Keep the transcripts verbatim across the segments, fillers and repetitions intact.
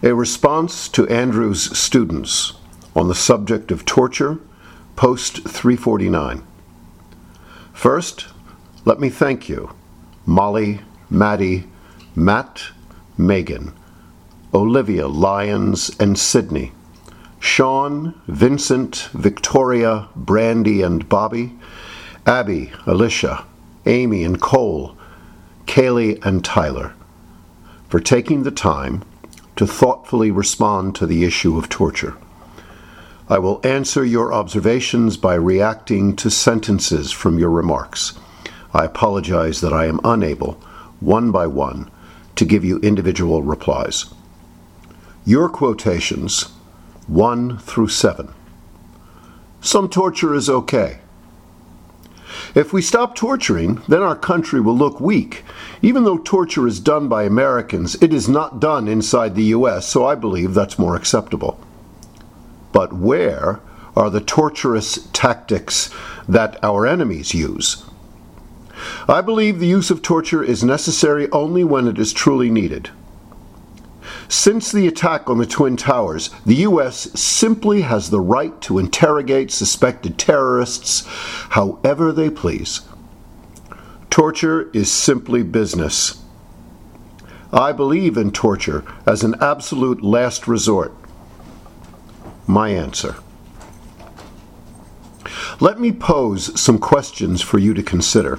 A response to Andrew's students on the subject of torture, post three forty-nine. First, let me thank you, Molly, Maddie, Matt, Megan, Olivia, Lyons, and Sydney, Sean, Vincent, Victoria, Brandy, and Bobby, Abby, Alicia, Amy, and Cole, Kaylee, and Tyler, for taking the time to thoughtfully respond to the issue of torture. I will answer your observations by reacting to sentences from your remarks. I apologize that I am unable, one by one, to give you individual replies. Your quotations, one through seven. Some torture is okay. If we stop torturing, then our country will look weak. Even though torture is done by Americans, it is not done inside the U S, so I believe that's more acceptable. But where are the torturous tactics that our enemies use? I believe the use of torture is necessary only when it is truly needed. Since the attack on the Twin Towers, the U S simply has the right to interrogate suspected terrorists however they please. Torture is simply business. I believe in torture as an absolute last resort. My answer. Let me pose some questions for you to consider.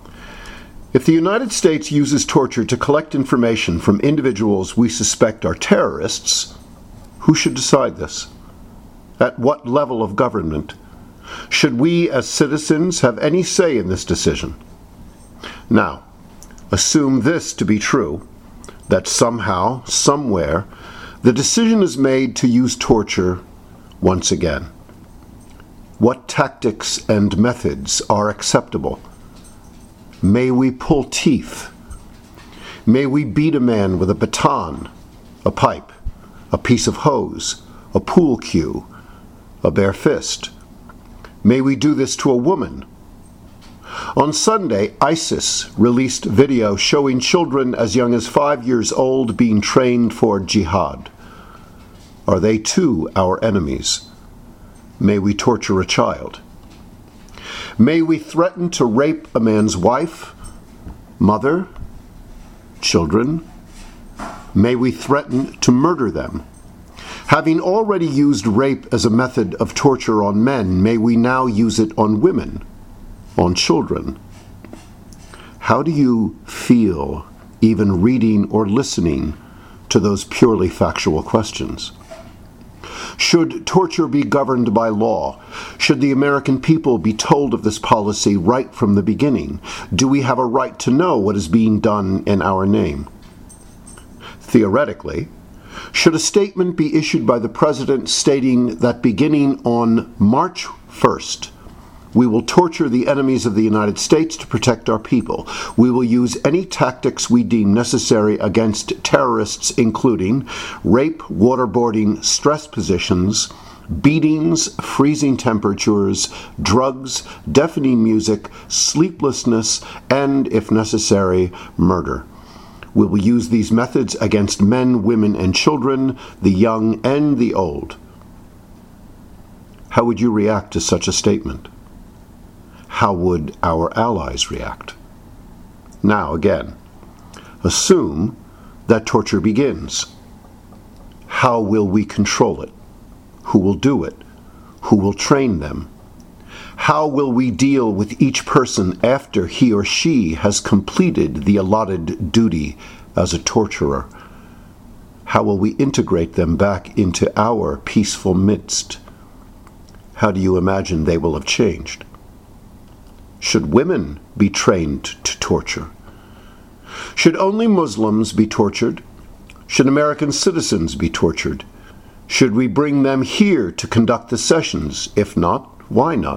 If the United States uses torture to collect information from individuals we suspect are terrorists, who should decide this? At what level of government? Should we as citizens have any say in this decision? Now, assume this to be true, that somehow, somewhere, the decision is made to use torture once again. What tactics and methods are acceptable? May we pull teeth? May we beat a man with a baton, a pipe, a piece of hose, a pool cue, a bare fist? May we do this to a woman? On Sunday, ISIS released video showing children as young as five years old being trained for jihad. Are they too our enemies? May we torture a child? May we threaten to rape a man's wife, mother, children? May we threaten to murder them? Having already used rape as a method of torture on men, may we now use it on women, on children? How do you feel even reading or listening to those purely factual questions? Should torture be governed by law? Should the American people be told of this policy right from the beginning? Do we have a right to know what is being done in our name? Theoretically, should a statement be issued by the President stating that beginning on March first, we will torture the enemies of the United States to protect our people. We will use any tactics we deem necessary against terrorists, including rape, waterboarding, stress positions, beatings, freezing temperatures, drugs, deafening music, sleeplessness, and, if necessary, murder. We will use these methods against men, women, and children, the young and the old. How would you react to such a statement? How would our allies react? Now, again, assume that torture begins. How will we control it? Who will do it? Who will train them? How will we deal with each person after he or she has completed the allotted duty as a torturer? How will we integrate them back into our peaceful midst? How do you imagine they will have changed? Should women be trained to torture? Should only Muslims be tortured? Should American citizens be tortured? Should we bring them here to conduct the sessions? If not, why not?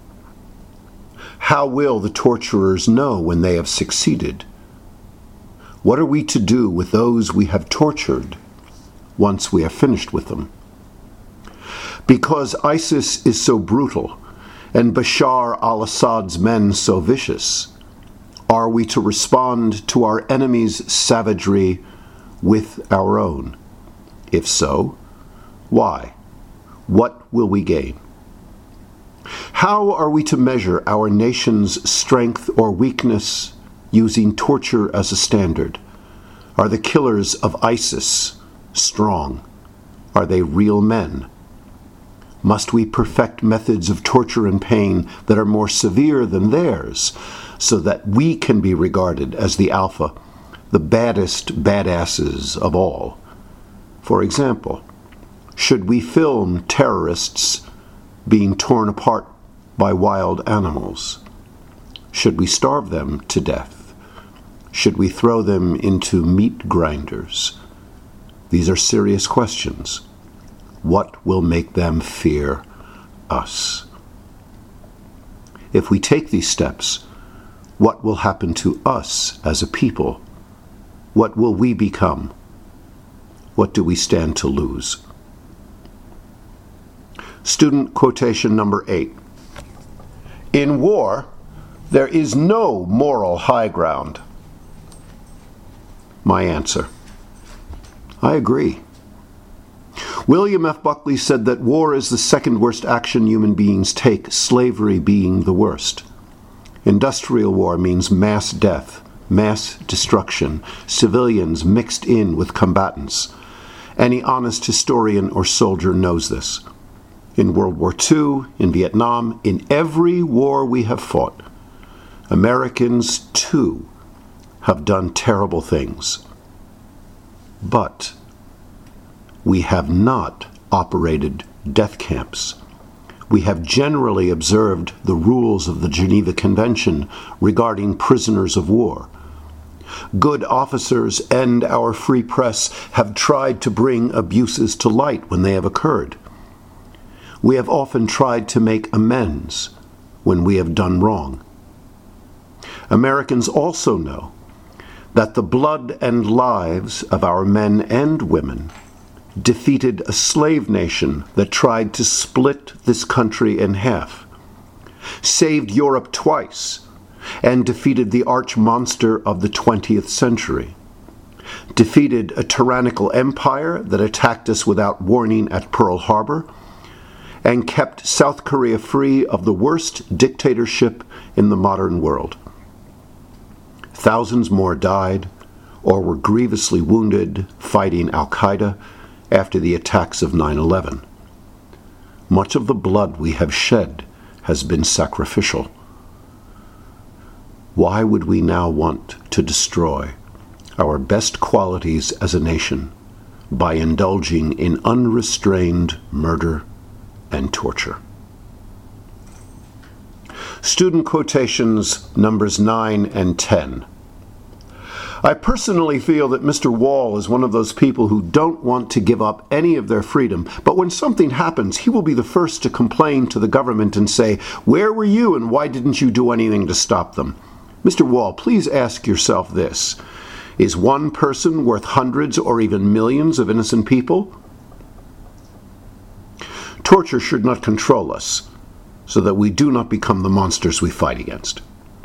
How will the torturers know when they have succeeded? What are we to do with those we have tortured once we have finished with them? Because ISIS is so brutal, and Bashar al-Assad's men so vicious, are we to respond to our enemies' savagery with our own? If so, why? What will we gain? How are we to measure our nation's strength or weakness using torture as a standard? Are the killers of ISIS strong? Are they real men? Must we perfect methods of torture and pain that are more severe than theirs so that we can be regarded as the alpha, the baddest badasses of all? For example, should we film terrorists being torn apart by wild animals? Should we starve them to death? Should we throw them into meat grinders? These are serious questions. What will make them fear us? If we take these steps, what will happen to us as a people? What will we become? What do we stand to lose? Student quotation number eight. In war, there is no moral high ground. My answer. I agree. William F. Buckley said that war is the second worst action human beings take, slavery being the worst. Industrial war means mass death, mass destruction, civilians mixed in with combatants. Any honest historian or soldier knows this. In World War Two, in Vietnam, in every war we have fought, Americans, too, have done terrible things. But we have not operated death camps. We have generally observed the rules of the Geneva Convention regarding prisoners of war. Good officers and our free press have tried to bring abuses to light when they have occurred. We have often tried to make amends when we have done wrong. Americans also know that the blood and lives of our men and women defeated a slave nation that tried to split this country in half, saved Europe twice, and defeated the arch monster of the twentieth century, defeated a tyrannical empire that attacked us without warning at Pearl Harbor, and kept South Korea free of the worst dictatorship in the modern world. Thousands more died or were grievously wounded fighting Al-Qaeda after the attacks of nine eleven. Much of the blood we have shed has been sacrificial. Why would we now want to destroy our best qualities as a nation by indulging in unrestrained murder and torture? Student quotations numbers nine and ten. I personally feel that Mister Wall is one of those people who don't want to give up any of their freedom, but when something happens, he will be the first to complain to the government and say, "Where were you and why didn't you do anything to stop them?" Mister Wall, please ask yourself this. Is one person worth hundreds or even millions of innocent people? Torture should not control us, so that we do not become the monsters we fight against.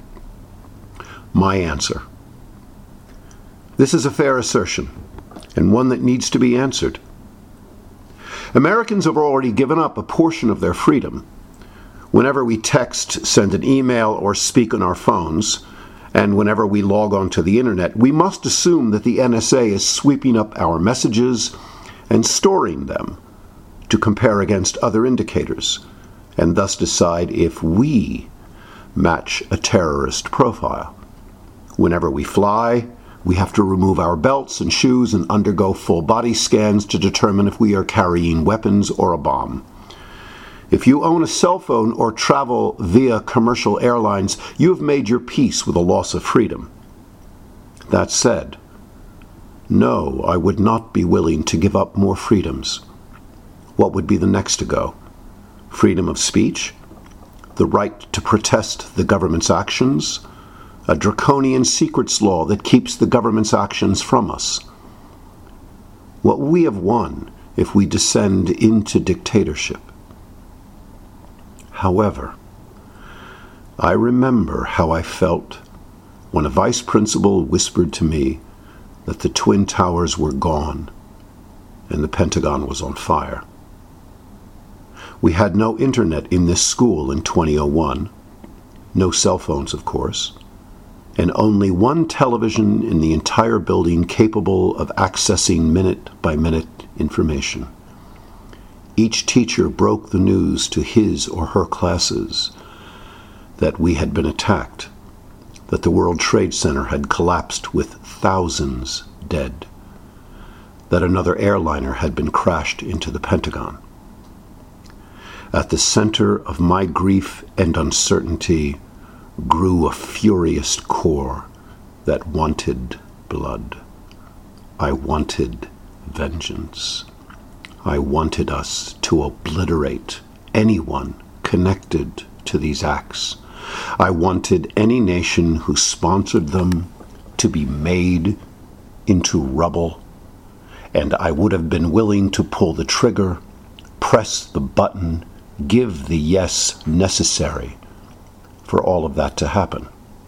My answer. This is a fair assertion, and one that needs to be answered. Americans have already given up a portion of their freedom. Whenever we text, send an email, or speak on our phones, and whenever we log on to the internet, we must assume that the N S A is sweeping up our messages and storing them to compare against other indicators, and thus decide if we match a terrorist profile. Whenever we fly, we have to remove our belts and shoes and undergo full body scans to determine if we are carrying weapons or a bomb. If you own a cell phone or travel via commercial airlines, you have made your peace with a loss of freedom. That said, no, I would not be willing to give up more freedoms. What would be the next to go? Freedom of speech? The right to protest the government's actions? A draconian secrets law that keeps the government's actions from us? What we have won if we descend into dictatorship. However, I remember how I felt when a vice principal whispered to me that the Twin Towers were gone and the Pentagon was on fire. We had no internet in this school in two thousand one, no cell phones, of course, and only one television in the entire building capable of accessing minute-by-minute information. Each teacher broke the news to his or her classes that we had been attacked, that the World Trade Center had collapsed with thousands dead, that another airliner had been crashed into the Pentagon. At the center of my grief and uncertainty grew a furious core that wanted blood. I wanted vengeance. I wanted us to obliterate anyone connected to these acts. I wanted any nation who sponsored them to be made into rubble, and I would have been willing to pull the trigger, press the button, give the yes necessary for all of that to happen.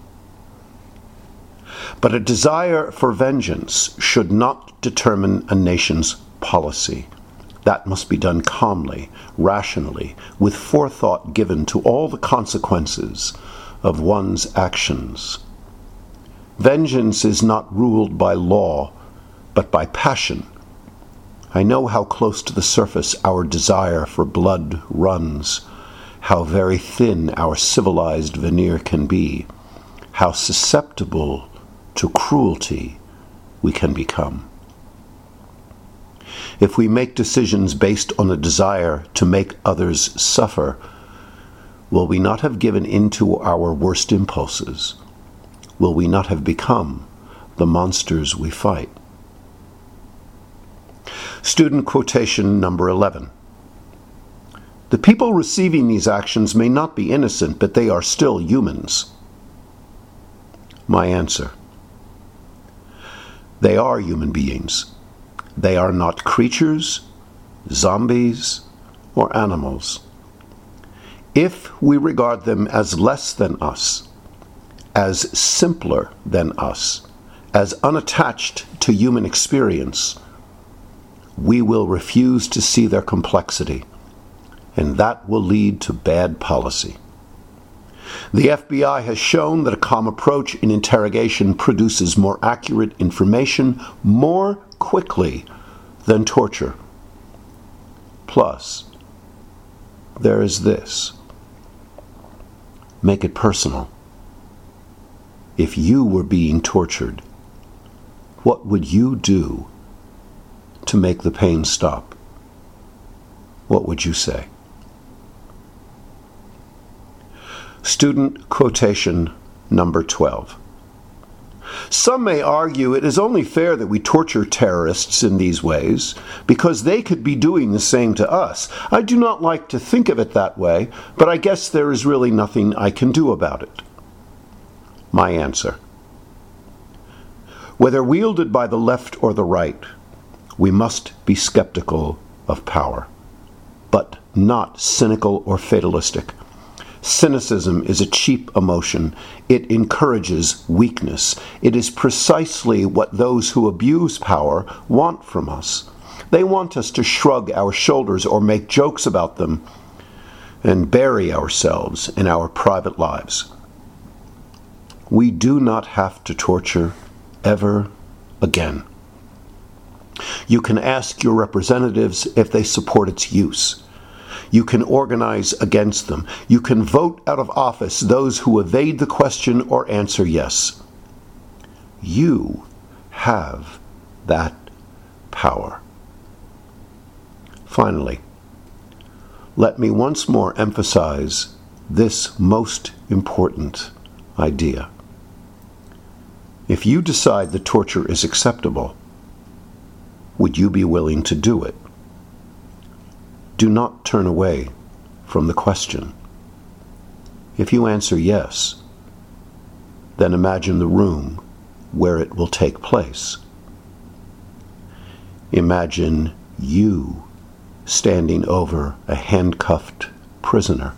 But a desire for vengeance should not determine a nation's policy. That must be done calmly, rationally, with forethought given to all the consequences of one's actions. Vengeance is not ruled by law, but by passion. I know how close to the surface our desire for blood runs, how very thin our civilized veneer can be, how susceptible to cruelty we can become. If we make decisions based on a desire to make others suffer, will we not have given in to our worst impulses? Will we not have become the monsters we fight? Student quotation number eleven. The people receiving these actions may not be innocent, but they are still humans. My answer. They are human beings. They are not creatures, zombies, or animals. If we regard them as less than us, as simpler than us, as unattached to human experience, we will refuse to see their complexity, and that will lead to bad policy. The F B I has shown that a calm approach in interrogation produces more accurate information more quickly than torture. Plus, there is this. Make it personal. If you were being tortured, what would you do to make the pain stop? What would you say? Student quotation number twelve. Some may argue it is only fair that we torture terrorists in these ways because they could be doing the same to us. I do not like to think of it that way, but I guess there is really nothing I can do about it. My answer. Whether wielded by the left or the right, we must be skeptical of power, but not cynical or fatalistic. Cynicism is a cheap emotion. It encourages weakness. It is precisely what those who abuse power want from us. They want us to shrug our shoulders or make jokes about them and bury ourselves in our private lives. We do not have to torture ever again. You can ask your representatives if they support its use. You can organize against them. You can vote out of office those who evade the question or answer yes. You have that power. Finally, let me once more emphasize this most important idea. If you decide that torture is acceptable, would you be willing to do it? Do not turn away from the question. If you answer yes, then imagine the room where it will take place. Imagine you standing over a handcuffed prisoner.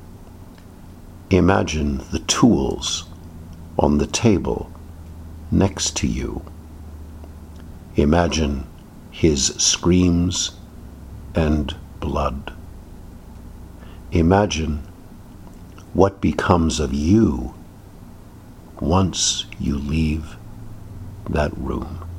Imagine the tools on the table next to you. Imagine his screams and blood. Imagine what becomes of you once you leave that room.